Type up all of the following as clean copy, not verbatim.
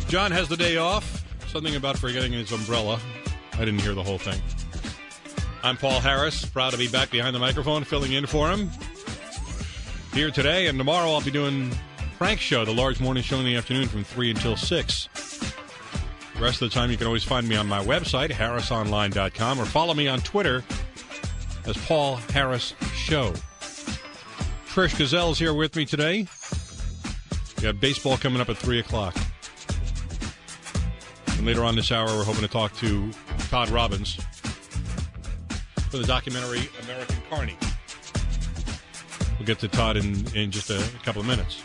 John has the day off. Something about forgetting his umbrella. I didn't hear the whole thing. I'm Paul Harris, proud to be back behind the microphone, filling in for him. Here today, and tomorrow I'll be doing Frank's show, the large morning show in the afternoon from 3 until 6. The rest of the time, you can always find me on my website, harrisonline.com, or follow me on Twitter as Paul Harris Show. Trish Gazelle's here with me today. We have baseball coming up at 3 o'clock. And later on this hour, we're hoping to talk to Todd Robbins for the documentary American Carny. We'll get to Todd in just a couple of minutes.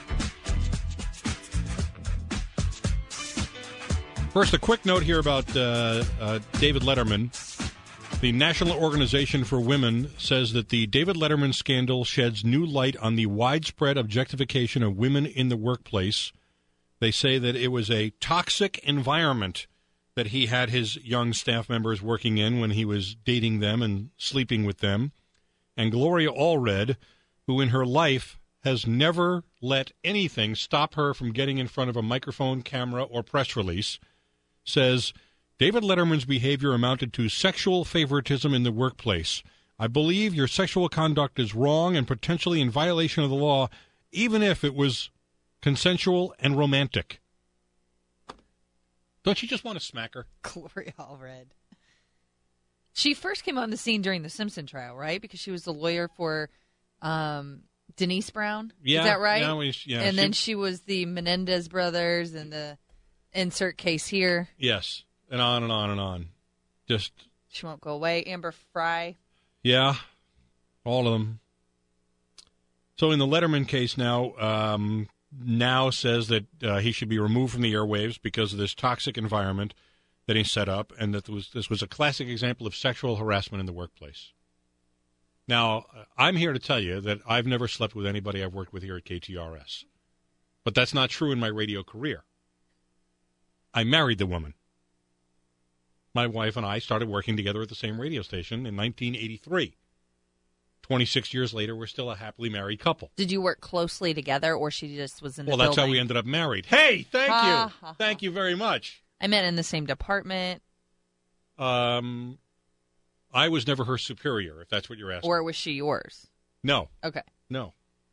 First, a quick note here about David Letterman. The National Organization for Women says that the David Letterman scandal sheds new light on the widespread objectification of women in the workplace. They say that it was a toxic environment that he had his young staff members working in when he was dating them and sleeping with them. And Gloria Allred, who in her life has never let anything stop her from getting in front of a microphone, camera, or press release, says, David Letterman's behavior amounted to sexual favoritism in the workplace. I believe your sexual conduct is wrong and potentially in violation of the law, even if it was consensual and romantic. Don't you just want to smack her? Gloria Allred. She first came on the scene during the Simpson trial, right? Because she was the lawyer for Denise Brown. Yeah, is that right? And then she was the Menendez brothers and the insert case here. Yes, and on and on and on. Just she won't go away. Amber Fry. Yeah, all of them. So in the Letterman case now says that he should be removed from the airwaves because of this toxic environment that he set up, and that this was a classic example of sexual harassment in the workplace. Now, I'm here to tell you that I've never slept with anybody I've worked with here at KTRS. But that's not true in my radio career. I married the woman. My wife and I started working together at the same radio station in 1983. 26 years later, we're still a happily married couple. Did you work closely together, or she just was in the building? Well, that's how we ended up married. Hey, thank you. Thank you very much. I meant in the same department. I was never her superior, if that's what you're asking. Or was she yours? No. Okay. No.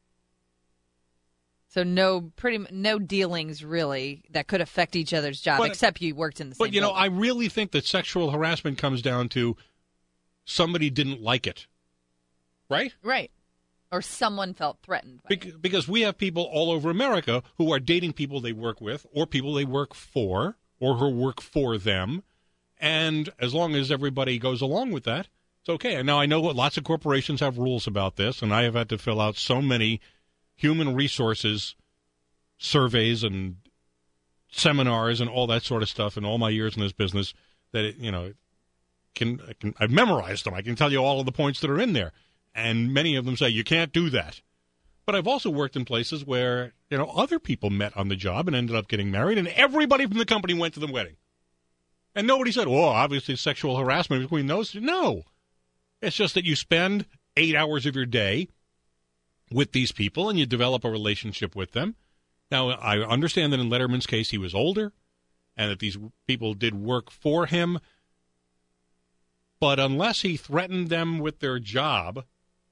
So no dealings really that could affect each other's job, except you worked in the same But, building. I really think that sexual harassment comes down to somebody didn't like it. Right? Right. Or someone felt threatened by it. Because we have people all over America who are dating people they work with or people they work for or who work for them. And as long as everybody goes along with that, it's okay. And now I know lots of corporations have rules about this, and I have had to fill out so many human resources surveys and seminars and all that sort of stuff in all my years in this business that, I've memorized them. I can tell you all of the points that are in there. And many of them say, you can't do that. But I've also worked in places where, other people met on the job and ended up getting married, and everybody from the company went to the wedding. And nobody said, obviously sexual harassment between those two. No. It's just that you spend 8 hours of your day with these people, and you develop a relationship with them. Now, I understand that in Letterman's case, he was older, and that these people did work for him. But unless he threatened them with their job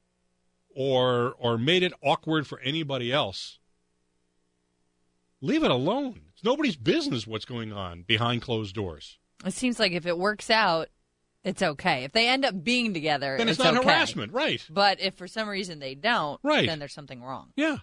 or made it awkward for anybody else, leave it alone. It's nobody's business what's going on behind closed doors. It seems like if it works out, it's okay. If they end up being together, then it's not okay. Harassment, right? But if for some reason they don't, then there's something wrong. Yeah.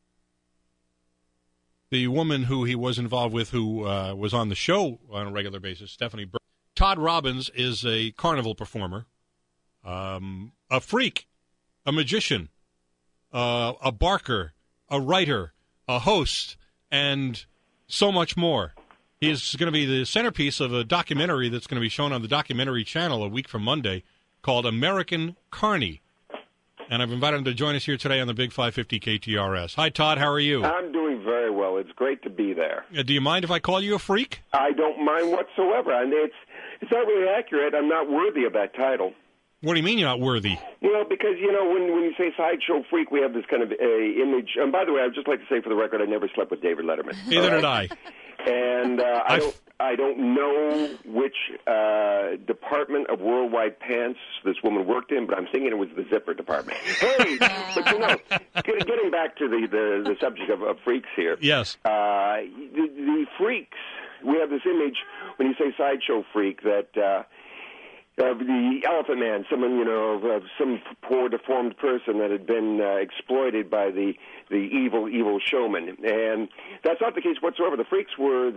The woman who he was involved with who was on the show on a regular basis, Stephanie Burke. Todd Robbins is a carnival performer, a freak, a magician, a barker, a writer, a host, and so much more. He is going to be the centerpiece of a documentary that's going to be shown on the Documentary Channel a week from Monday called American Carny. And I've invited him to join us here today on the Big 550 KTRS. Hi, Todd. How are you? I'm doing very well. It's great to be there. Do you mind if I call you a freak? I don't mind whatsoever. And it's not really accurate. I'm not worthy of that title. What do you mean you're not worthy? Well, because, when you say sideshow freak, we have this kind of image. And by the way, I'd just like to say for the record, I never slept with David Letterman. Neither did I. And I don't know which department of Worldwide Pants this woman worked in, but I'm thinking it was the zipper department. Hey, but getting back to the subject of freaks here. Yes. The freaks, we have this image when you say sideshow freak that the Elephant Man, someone, some poor deformed person that had been exploited by the evil showman, and that's not the case whatsoever. The freaks were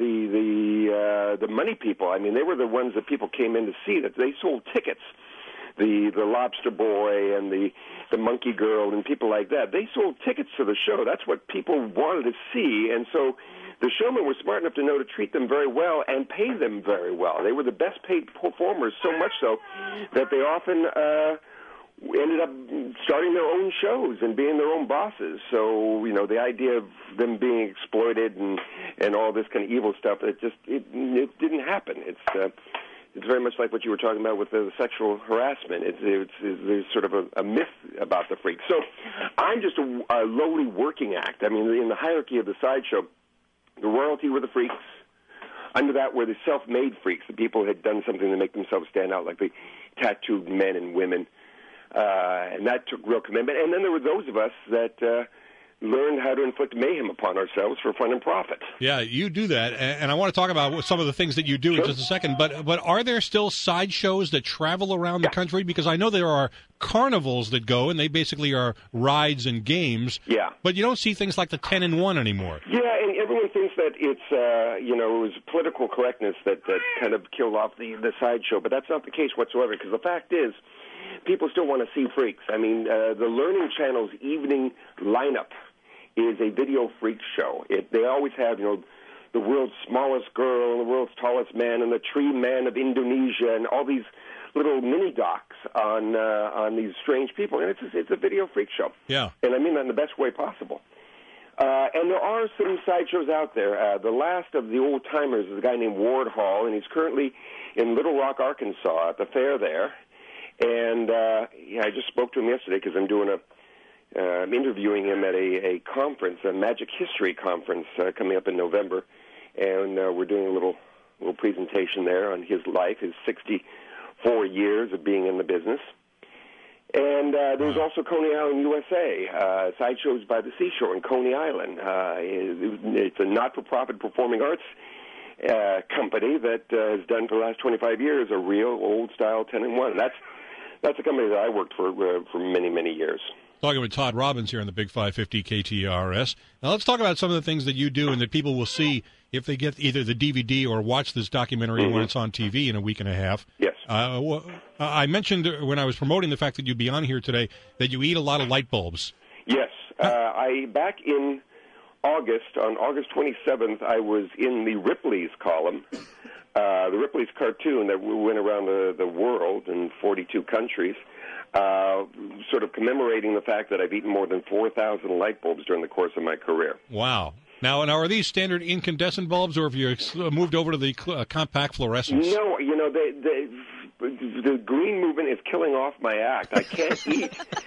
the money people. I mean, they were the ones that people came in to see. That they sold tickets. The Lobster Boy and the Monkey Girl and people like that. They sold tickets to the show. That's what people wanted to see, and so the showmen were smart enough to know to treat them very well and pay them very well. They were the best paid performers, so much so that they often ended up starting their own shows and being their own bosses. So, the idea of them being exploited and all this kind of evil stuff, it didn't happen. It's very much like what you were talking about with the sexual harassment. There's sort of a myth about the freak. So I'm just a lowly working act. I mean, in the hierarchy of the sideshow, the royalty were the freaks. Under that were the self-made freaks. The people who had done something to make themselves stand out, like the tattooed men and women. And that took real commitment. And then there were those of us that learned how to inflict mayhem upon ourselves for fun and profit. Yeah, you do that, and I want to talk about some of the things that you do in just a second, but are there still sideshows that travel around the country? Because I know there are carnivals that go, and they basically are rides and games, but you don't see things like the 10 in 1 anymore. Yeah, and everyone thinks that it's, it was political correctness that kind of killed off the sideshow, but that's not the case whatsoever, because the fact is, people still want to see freaks. I mean, the Learning Channel's evening lineup is a video freak show. They always have, the world's smallest girl and the world's tallest man and the tree man of Indonesia and all these little mini docs on these strange people. And it's a video freak show. Yeah. And I mean that in the best way possible. And there are some sideshows out there. The last of the old-timers is a guy named Ward Hall, and he's currently in Little Rock, Arkansas at the fair there. And I just spoke to him yesterday because I'm doing I'm interviewing him at a conference, a Magic History conference coming up in November, and we're doing a little presentation there on his life, his 64 years of being in the business. And there's also Coney Island, USA, Sideshows by the Seashore in Coney Island. It's a not-for-profit performing arts company that has done for the last 25 years a real old-style 10 in 1. That's a company that I worked for many, many years. Talking with Todd Robbins here on the Big 550 KTRS. Now let's talk about some of the things that you do and that people will see if they get either the DVD or watch this documentary when it's on TV in a week and a half. Yes. I mentioned when I was promoting the fact that you'd be on here today that you eat a lot of light bulbs. Yes. Back in August, on August 27th, I was in the Ripley's column, the Ripley's cartoon that went around the world in 42 countries. Sort of commemorating the fact that I've eaten more than 4,000 light bulbs during the course of my career. Wow. Now, are these standard incandescent bulbs, or have you moved over to the compact fluorescents? No, the green movement is killing off my act. I can't eat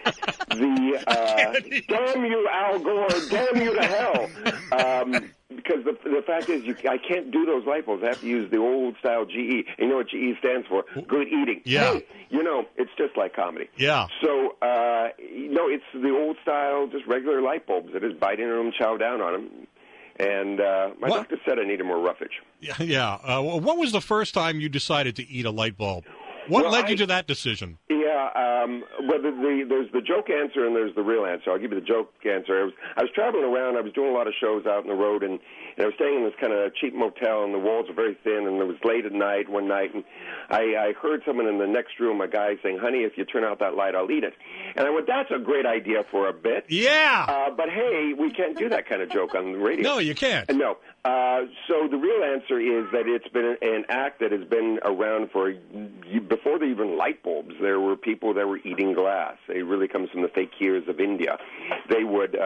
damn you, Al Gore, damn you to hell. Because the fact is, I can't do those light bulbs. I have to use the old-style GE. And you know what GE stands for? Good eating. Yeah. Hey, it's just like comedy. Yeah. So, it's the old-style, just regular light bulbs. It is bite into them, chow down on them. And my doctor said I needed more roughage. Yeah. What was the first time you decided to eat a light bulb? What led you to that decision? Yeah, there's the joke answer and there's the real answer. I'll give you the joke answer. I was traveling around. I was doing a lot of shows out on the road, and I was staying in this kind of cheap motel, and the walls were very thin, and it was late at night one night, and I heard someone in the next room, a guy saying, "Honey, if you turn out that light, I'll eat it." And I went, "That's a great idea for a bit." Yeah. But hey, we can't do that kind of joke on the radio. No, you can't. No. So the real answer is that it's been an act that has been around before there even light bulbs. There were people that were eating glass. It really comes from the fakirs of India. They would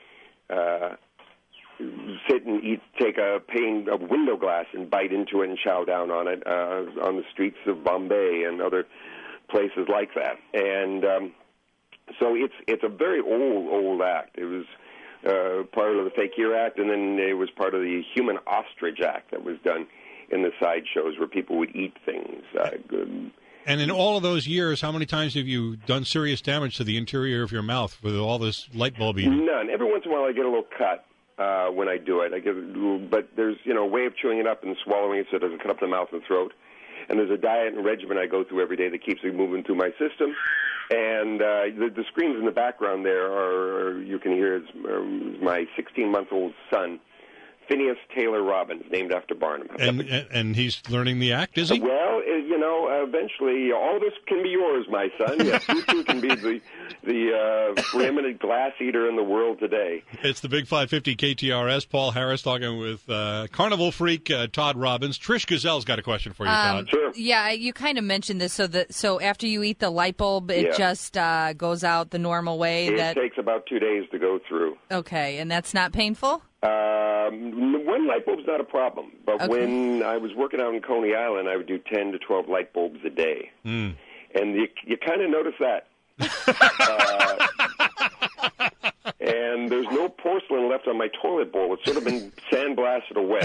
sit and take a pane of window glass and bite into it and chow down on it on the streets of Bombay and other places like that. And so it's a very old act. It was part of the Fake Ear Act, and then it was part of the Human Ostrich Act that was done in the sideshows where people would eat things. And in all of those years, how many times have you done serious damage to the interior of your mouth with all this light bulb eating? None. Every once in a while I get a little cut when I do it. I get a little, but there's a way of chewing it up and swallowing it so it doesn't cut up the mouth and throat. And there's a diet and regimen I go through every day that keeps it moving through my system. And the screams in the background there are you can hear is my 16-month-old son, Phineas Taylor Robbins, named after Barnum. And he's learning the act, is he? Well, eventually, all this can be yours, my son. Yes, you too can be the preeminent glass eater in the world today. It's the Big 550 KTRS. Paul Harris talking with Carnival Freak Todd Robbins. Trish Gazelle's got a question for you, Todd. Sure. Yeah, you kind of mentioned this. So after you eat the light bulb, it just goes out the normal way. It takes about 2 days to go through. Okay, and that's not painful? One light bulb's not a problem, but when I was working out in Coney Island, I would do 10 to 12 light bulbs a day. And you kind of notice that. And there's no porcelain left on my toilet bowl. It's sort of been sandblasted away.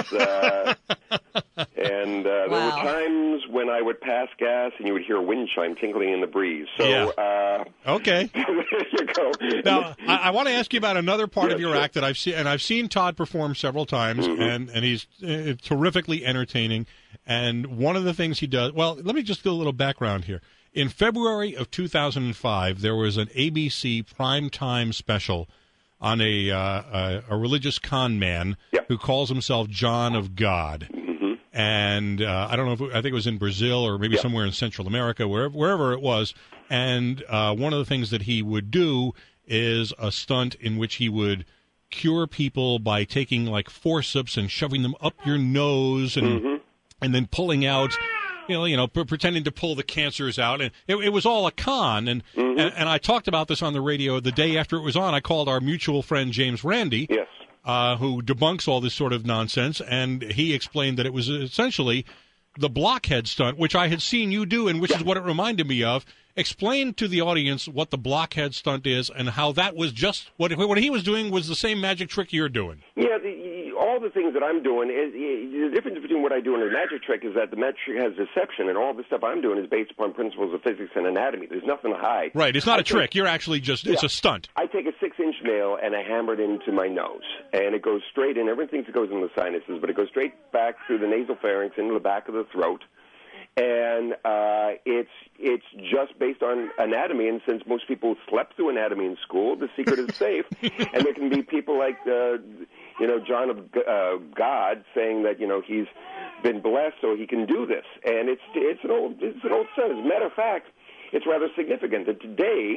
There were times when I would pass gas and you would hear a wind chime tinkling in the breeze. So, okay. There you go. Now, I want to ask you about another part of your act that I've seen, and I've seen Todd perform several times, and he's terrifically entertaining. And one of the things he does, well, let me just do a little background here. In February of 2005, there was an ABC primetime special on a religious con man who calls himself John of God. And I don't know I think it was in Brazil or maybe somewhere in Central America, wherever it was. And one of the things that he would do is a stunt in which he would cure people by taking like forceps and shoving them up your nose and then pulling out. Pretending to pull the cancers out, and it was all a con. And I talked about this on the radio the day after it was on. I called our mutual friend James Randi, who debunks all this sort of nonsense, and he explained that it was essentially the blockhead stunt, which I had seen you do, and which is what it reminded me of. Explain to the audience what the blockhead stunt is and how that was just what he was doing was the same magic trick you're doing. Yeah, all the things that I'm doing, the difference between what I do and a magic trick is that the magic trick has deception, and all the stuff I'm doing is based upon principles of physics and anatomy. There's nothing to hide. Right, it's not a trick. You're actually just, it's a stunt. I take a 6-inch nail and I hammer it into my nose, and it goes straight in. Everything thinks it goes in the sinuses, but it goes straight back through the nasal pharynx into the back of the throat. And it's just based on anatomy, and since most people slept through anatomy in school, the secret is safe. And there can be people like John of God saying that he's been blessed so he can do this, and it's an old stunt. As a matter of fact, it's rather significant that today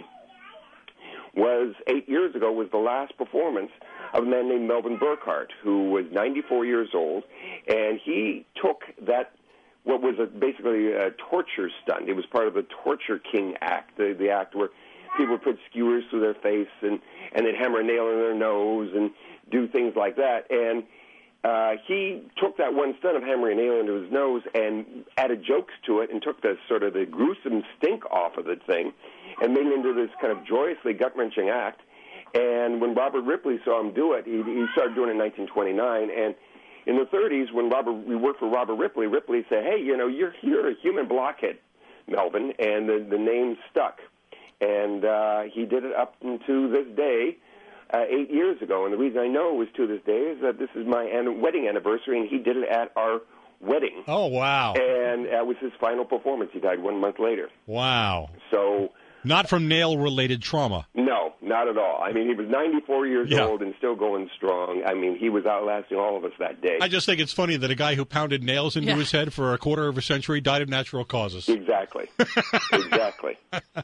was 8 years ago was the last performance of a man named Melvin Burkhart, who was 94 years old, and he took that. What was basically a torture stunt. It was part of the Torture King Act, the act where people would put skewers through their face and they'd hammer a nail in their nose and do things like that. And he took that one stunt of hammering a nail into his nose and added jokes to it and took the sort of the gruesome stink off of the thing and made it into this kind of joyously gut-wrenching act. And when Robert Ripley saw him do it, he started doing it in 1929, and in the 30s, when we worked for Robert Ripley, Ripley said, "Hey, you're a human blockhead, Melvin," and the name stuck. And he did it up to this day, 8 years ago. And the reason I know it was to this day is that this is my wedding anniversary, and he did it at our wedding. Oh, wow. And that was his final performance. He died 1 month later. Wow. So... Not from nail-related trauma. No, not at all. I mean, he was 94 years old and still going strong. I mean, he was outlasting all of us that day. I just think it's funny that a guy who pounded nails into his head for a quarter of a century died of natural causes. Exactly. Exactly.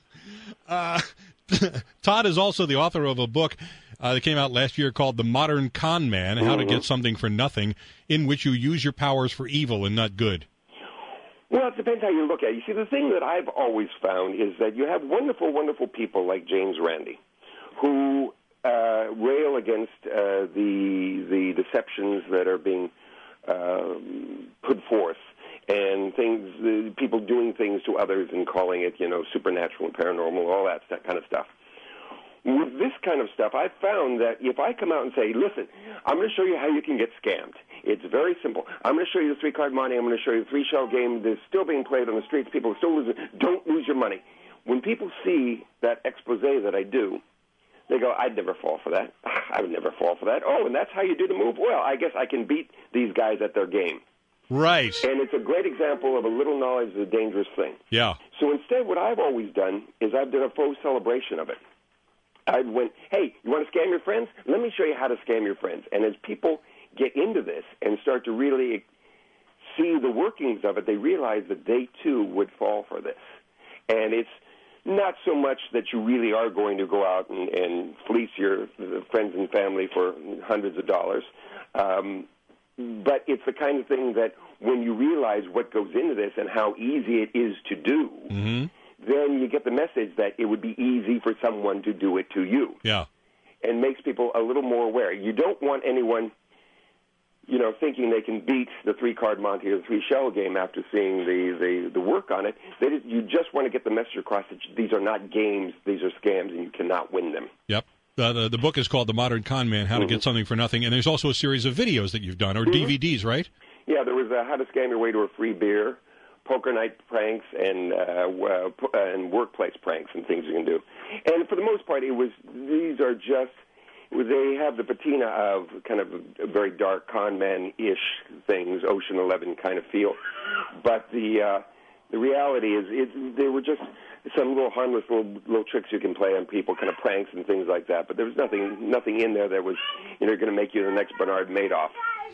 Todd is also the author of a book that came out last year called The Modern Con Man, How to Get Something for Nothing, in which you use your powers for evil and not good. Well, it depends how you look at it. You see, the thing that I've always found is that you have wonderful, wonderful people like James Randi who rail against the deceptions that are being put forth and things, people doing things to others and calling it, supernatural and paranormal, all that kind of stuff. with this kind of stuff, I've found that if I come out and say, listen, I'm going to show you how you can get scammed. It's very simple. I'm going to show you the three-card money. I'm going to show you the three-shell game that's still being played on the streets. People are still losing. Don't lose your money. When people see that expose that I do, they go, I'd never fall for that. I would never fall for that. Oh, and that's how you do the move? Well, I guess I can beat these guys at their game. Right. And it's a great example of a little knowledge is a dangerous thing. Yeah. So instead, what I've always done is I've done a faux celebration of it. I went, hey, you want to scam your friends? Let me show you how to scam your friends. And as people get into this and start to really see the workings of it, they realize that they, too, would fall for this. And it's not so much that you really are going to go out and fleece your friends and family for hundreds of dollars, but it's the kind of thing that when you realize what goes into this and how easy it is to do, then you get the message that it would be easy for someone to do it to you. Yeah. And makes people a little more aware. You don't want anyone, thinking they can beat the three-card Monte or the three-shell game after seeing the work on it. You just want to get the message across that these are not games, these are scams, and you cannot win them. Yep. The book is called The Modern Con Man, How to Get Something for Nothing, and there's also a series of videos that you've done, or DVDs, right? Yeah, there was How to Scam Your Way to a Free Beer, poker night pranks, and workplace pranks and things you can do. And for the most part, these are just, they have the patina of kind of a very dark con man-ish things, Ocean 11 kind of feel. But the reality is they were just some little harmless little tricks you can play on people, kind of pranks and things like that. But there was nothing in there that was going to make you the next Bernard Madoff.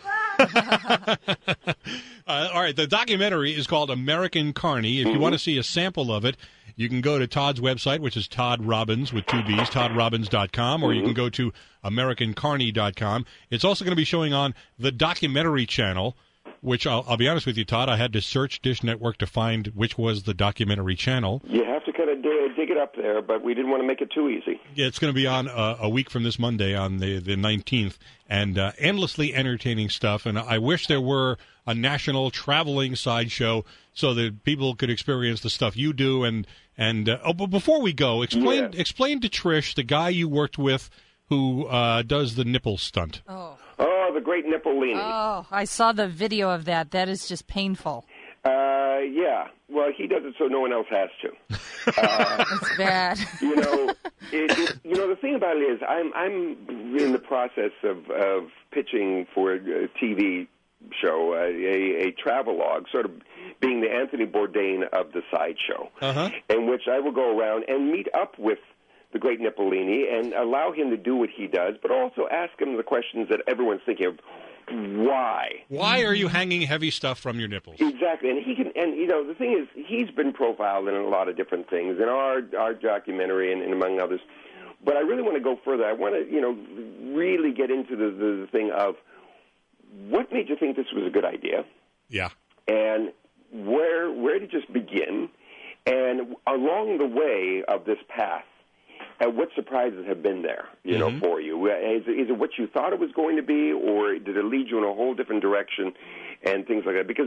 All right, the documentary is called American Carny. If you want to see a sample of it, you can go to Todd's website, which is Todd Robbins with two B's, toddrobbins.com, or you can go to AmericanCarny.com. It's also going to be showing on the documentary channel, which I'll be honest with you, Todd, I had to search Dish Network to find which was the documentary channel. You have to kind of dig it up there, but we didn't want to make it too easy. Yeah, it's going to be on a week from this Monday on the 19th, and endlessly entertaining stuff. And I wish there were a national traveling sideshow so that people could experience the stuff you do. But before we go, explain to Trish, the guy you worked with who does the nipple stunt. Oh, the great Nippolini. Oh, I saw the video of that. That is just painful. Yeah. Well, he does it so no one else has to. It's bad. The thing about it is I'm in the process of pitching for a TV show, a travelogue, sort of being the Anthony Bourdain of the sideshow, in which I will go around and meet up with the great Nippolini and allow him to do what he does, but also ask him the questions that everyone's thinking of. Why? Why are you hanging heavy stuff from your nipples? Exactly, and the thing is, he's been profiled in a lot of different things in our documentary and among others. But I really want to go further. I want to, really get into the thing of what made you think this was a good idea? Yeah. And where did you just begin? And along the way of this path, what surprises have been there, for you? Is it what you thought it was going to be, or did it lead you in a whole different direction and things like that? Because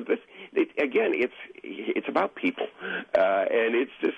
it's about people, and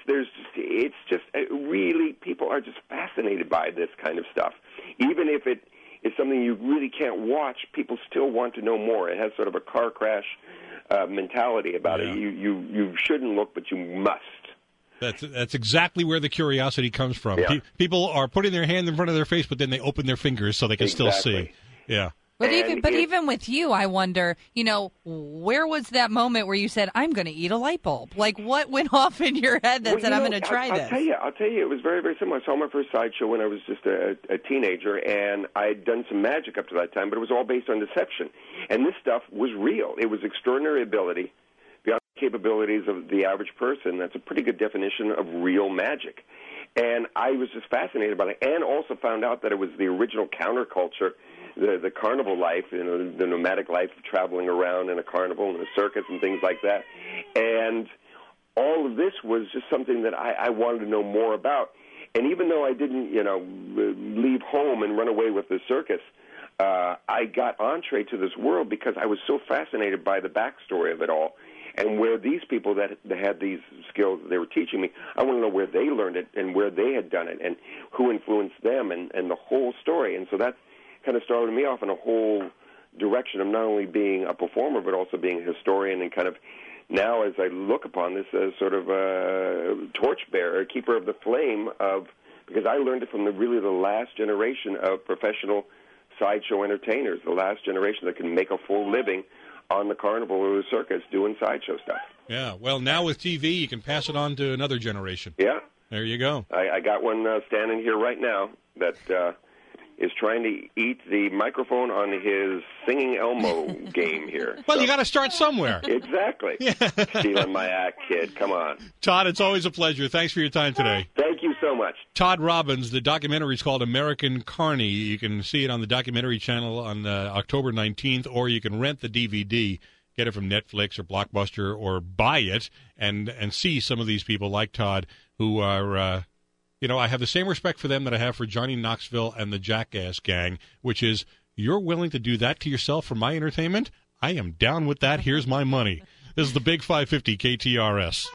really people are just fascinated by this kind of stuff. Even if it is something you really can't watch, people still want to know more. It has sort of a car crash mentality about it. You shouldn't look, but you must. That's exactly where the curiosity comes from. Yeah. People are putting their hand in front of their face, but then they open their fingers so they can still see. Yeah. But even with you, I wonder, where was that moment where you said, I'm going to eat a light bulb? Like, what went off in your head that said, I'm going to try this? I'll tell you, it was very, very similar. I saw my first sideshow when I was just a teenager, and I'd done some magic up to that time, but it was all based on deception. And this stuff was real. It was extraordinary ability, beyond the capabilities of the average person. That's a pretty good definition of real magic. And I was just fascinated by it, and also found out that it was the original counterculture, the carnival life, the nomadic life of traveling around in a carnival and a circus and things like that. And all of this was just something that I wanted to know more about. And even though I didn't, leave home and run away with the circus, I got entree to this world because I was so fascinated by the backstory of it all. And where these people that had these skills that they were teaching me, I want to know where they learned it and where they had done it and who influenced them and the whole story. And so that kind of started me off in a whole direction of not only being a performer but also being a historian, and kind of now as I look upon this as sort of a torchbearer, a keeper of the flame of, because I learned it from the last generation of professional sideshow entertainers, the last generation that can make a full living on the carnival or the circus doing sideshow stuff. Yeah, well, now with TV, you can pass it on to another generation. Yeah. There you go. I got one standing here right now that is trying to eat the microphone on his Singing Elmo game here. Well, you got to start somewhere. Exactly. Yeah. Stealing my act, kid. Come on. Todd, it's always a pleasure. Thanks for your time today. Thank you so much. Todd Robbins, the documentary is called American Carney. You can see it on the documentary channel on October 19th, or you can rent the DVD, get it from Netflix or Blockbuster, or buy it and see some of these people like Todd who are... I have the same respect for them that I have for Johnny Knoxville and the Jackass Gang, which is, you're willing to do that to yourself for my entertainment? I am down with that. Here's my money. This is the Big 550 KTRS.